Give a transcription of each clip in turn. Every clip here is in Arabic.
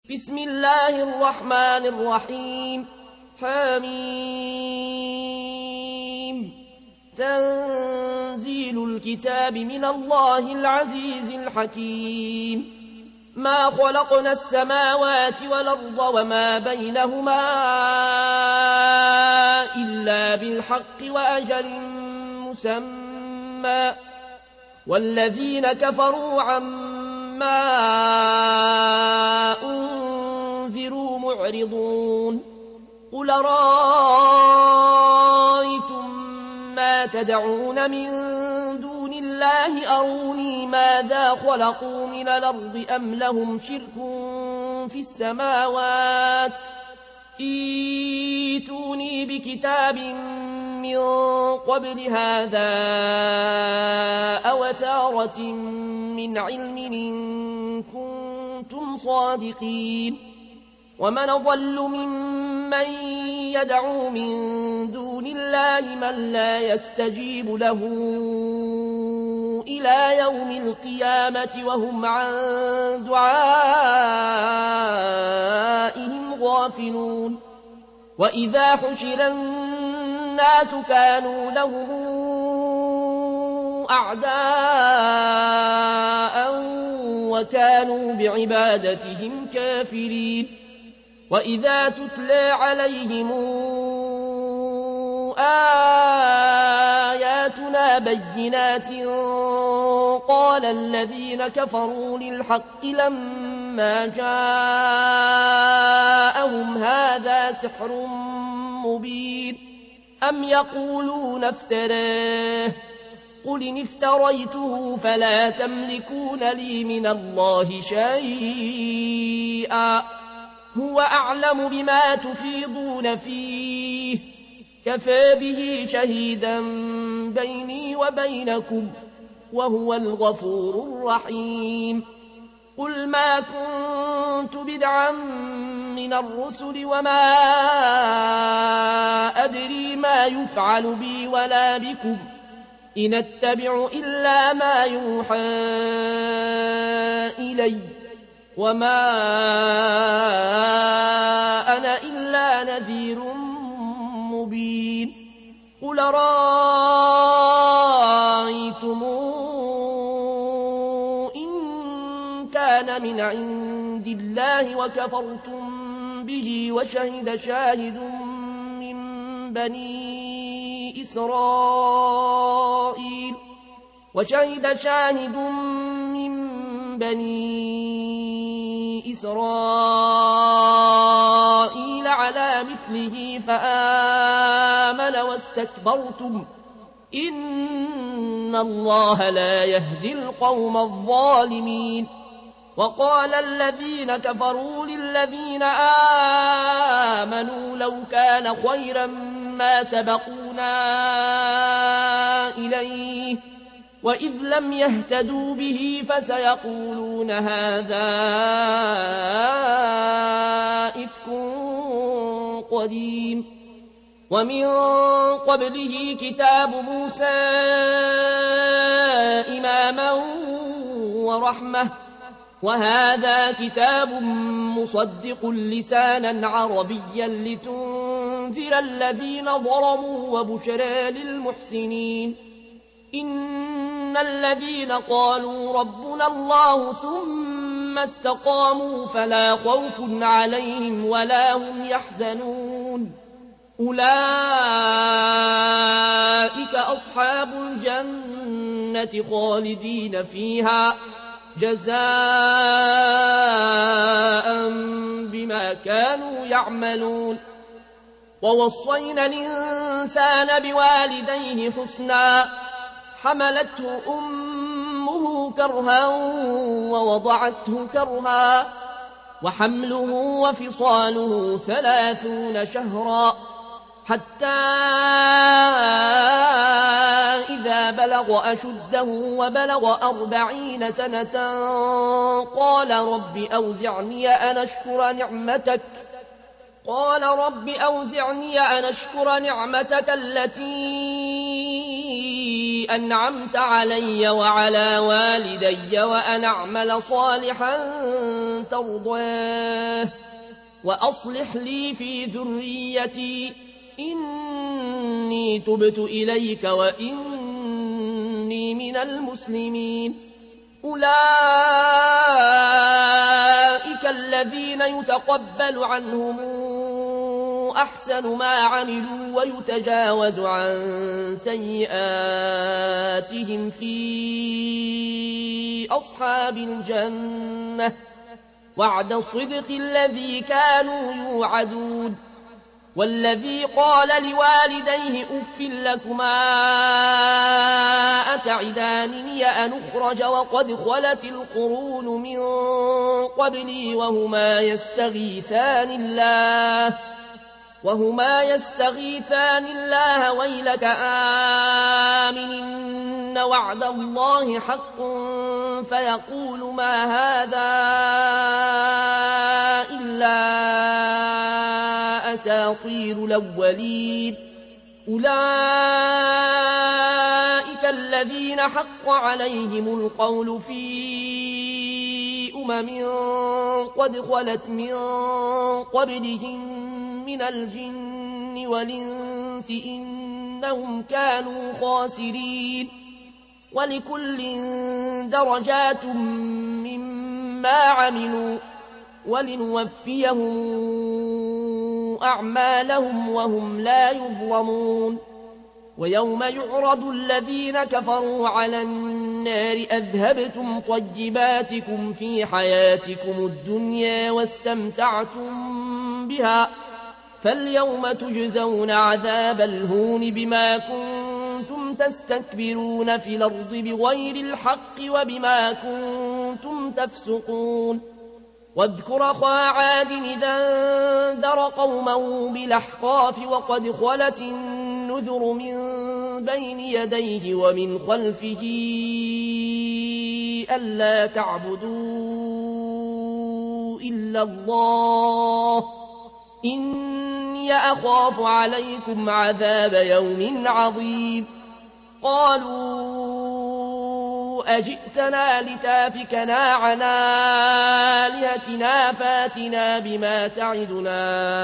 بسم الله الرحمن الرحيم حميم تنزيل الكتاب من الله العزيز الحكيم ما خلقنا السماوات والأرض وما بينهما إلا بالحق وأجل مسمى والذين كفروا عما أنذروا معرضون قل رأيتم ما تدعون من دون الله أروني ماذا خلقوا من الأرض أم لهم شرك في السماوات ائتوني بكتاب من قبل هذا أو أثارة من علم إن كنتم صادقين ومن أضل ممن يدعو من دون الله من لا يستجيب له إلى يوم القيامة وهم عن دعائهم غافلون وإذا حشر الناس كانوا لهم أعداء وكانوا بعبادتهم كافرين وإذا تتلى عليهم آياتنا بينات قال الذين كفروا للحق لما جاءهم هذا سحر مبين أم يقولون افتراه قل إن افتريته فلا تملكون لي من الله شيئا هو أعلم بما تفيضون فيه كفى به شهيدا بيني وبينكم وهو الغفور الرحيم قل ما كنت بدعا من الرسل وما أدري ما يفعل بي ولا بكم إن اتبع إلا ما يوحى إلي وما أنا إلا نذير مبين قل رأيتم إن كان من عند الله وكفرتم به وشهد شاهد من بني إسرائيل على مثله فآمن واستكبرتم إن الله لا يهدي القوم الظالمين وقال الذين كفروا للذين آمنوا لو كان خيرا ما سبقونا إليه وإذ لم يهتدوا به فسيقولون هذا إفك قديم ومن قبله كتاب موسى إماما ورحمة وهذا كتاب مصدق لسانا عربيا لتنذر الذين ظلموا وبشرى للمحسنين إن الذين قالوا ربنا الله ثم استقاموا فلا خوف عليهم ولا هم يحزنون أولئك أصحاب الجنة خالدين فيها جزاء بما كانوا يعملون ووصينا الإنسان بوالديه حسنا حملته أمه كرها ووضعته كرها وحمله وفصاله 30 شهرا حتى إذا بلغ أشده وبلغ 40 سنة قال رب أوزعني أن أشكر نعمتك التي أنعمت علي وعلى والدي وأن أعمل صالحا ترضاه وأصلح لي في ذريتي إني تبت إليك وإني من المسلمين. أولئك الذين يتقبل عنهم أحسن ما عملوا ويتجاوز عن سيئاتهم في أصحاب الجنة وعد الصدق الذي كانوا يوعدون. والذي قال لوالديه أف لكما أتعدانني أن أخرج وقد خلت القرون من قبلي وهما يستغيثان الله ويلك آمن وعد الله حق فيقول ما هذا إلا أساطير الأولين. أولئك الذين حق عليهم القول في قد خلت من قبلهم من الجن والإنس إنهم كانوا خاسرين. ولكل درجات مما عملوا ولنوفيهم أعمالهم وهم لا يظلمون. ويوم يعرض الذين كفروا على النار أذهبتم طيباتكم في حياتكم الدنيا واستمتعتم بها فاليوم تجزون عذاب الهون بما كنتم تستكبرون في الأرض بغير الحق وبما كنتم تفسقون. واذكر أخا عاد إذا انذر قومه بالأحقاف وقد خلت النذر من بين يديه ومن خلفه ألا تعبدوا إلا الله إني أخاف عليكم عذاب يوم عظيم. قالوا أجئتنا لتافكنا عن آلهتنا فاتنا بما تعدنا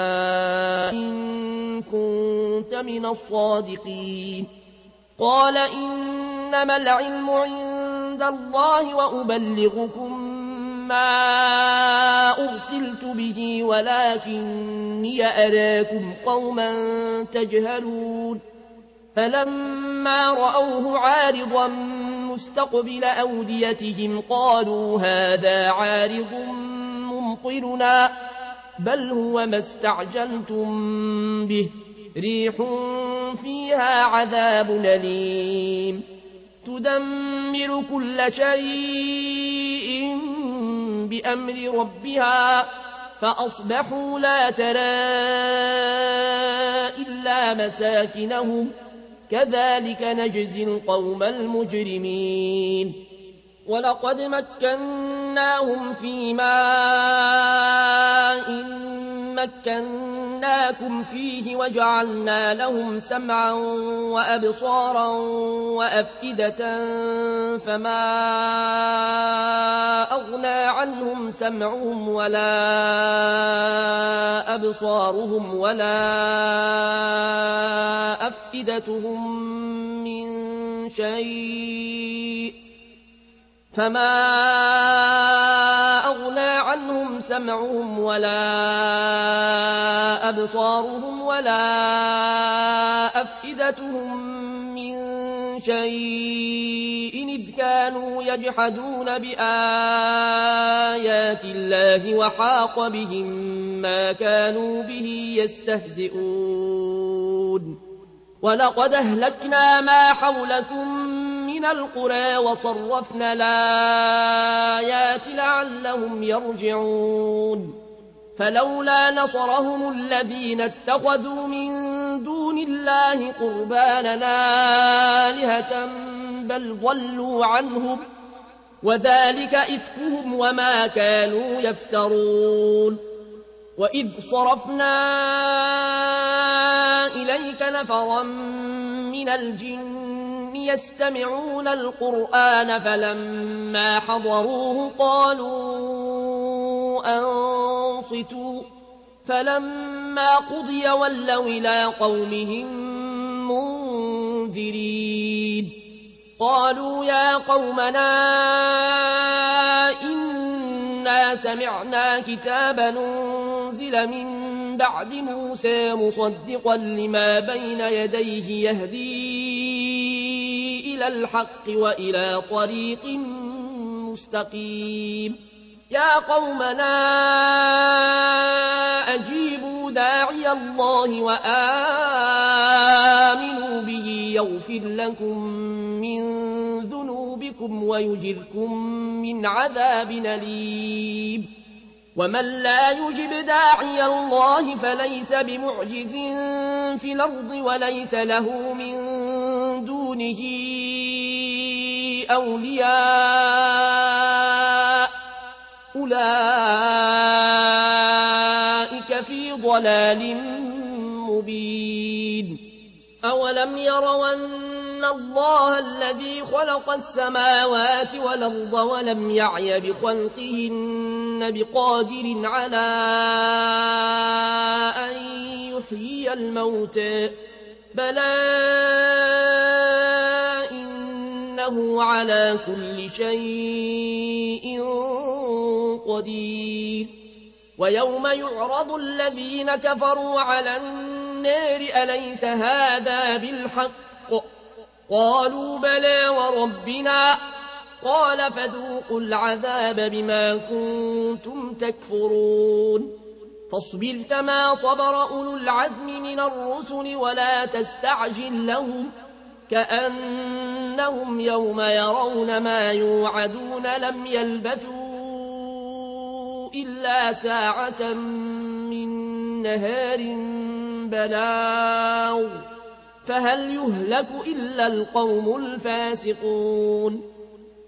إن كنت من الصادقين. قال إنما العلم عند الله وأبلغكم ما أرسلت به ولكني أراكم قوما تجهلون. فلما رأوه عارضا مستقبل أوديتهم قالوا هذا عارض ممطرنا بل هو ما استعجلتم به ريح فيها عذاب أليم تدمر كل شيء بأمر ربها فأصبحوا لا ترى إلا مساكنهم كذلك نجزي القوم المجرمين. ولقد مكناهم في ماء مكناكم فيه وجعلنا لهم سمعا وأبصارا وأفئدة فما أغنى عنهم سمعهم ولا أبصارهم ولا أفئدتهم من شيء سمعهم ولا أبصارهم ولا أفئدتهم من شيء إذ كانوا يجحدون بآيات الله وحاق بهم ما كانوا به يستهزئون. ولقد أهلكنا ما حولكم من القرى وصرفنا الآيات لعلهم يرجعون. فلولا نصرهم الذين اتخذوا من دون الله قربانا آلهة بل ضلوا عنهم وذلك إفكهم وما كانوا يفترون. وإذ صرفنا إليك نفرا من الجن يستمعون القرآن فلما حضروه قالوا أنصتوا فلما قضي ولوا إلى قومهم منذرين قالوا يا قومنا إنا سمعنا كتابا أنزل من بعد موسى مصدقا لما بين يديه يهدي إلى الحق وإلى طريق مستقيم يا قومنا أجيبوا داعي الله وآمنوا به يغفر لكم من ذنوبكم ويجركم من عذاب أليم ومن لا يجب داعي الله فليس بمعجز في الأرض وليس له من دونه أولياء أولئك في ضلال مبين أولم يروا أن الله الذي خلق السماوات والأرض ولم يعي بخلقهن بقادر على أن يحيي الموتى بلى إنه على كل شيء قدير ويوم يعرض الذين كفروا على النار أليس هذا بالحق قالوا بلى وربنا قال فذوقوا العذاب بما كنتم تكفرون فاصبر كما صبر أولو العزم من الرسل ولا تستعجل لهم كأنهم يوم يرون ما يوعدون لم يلبثوا إلا ساعة من نهار بلاغ فهل يهلك إلا القوم الفاسقون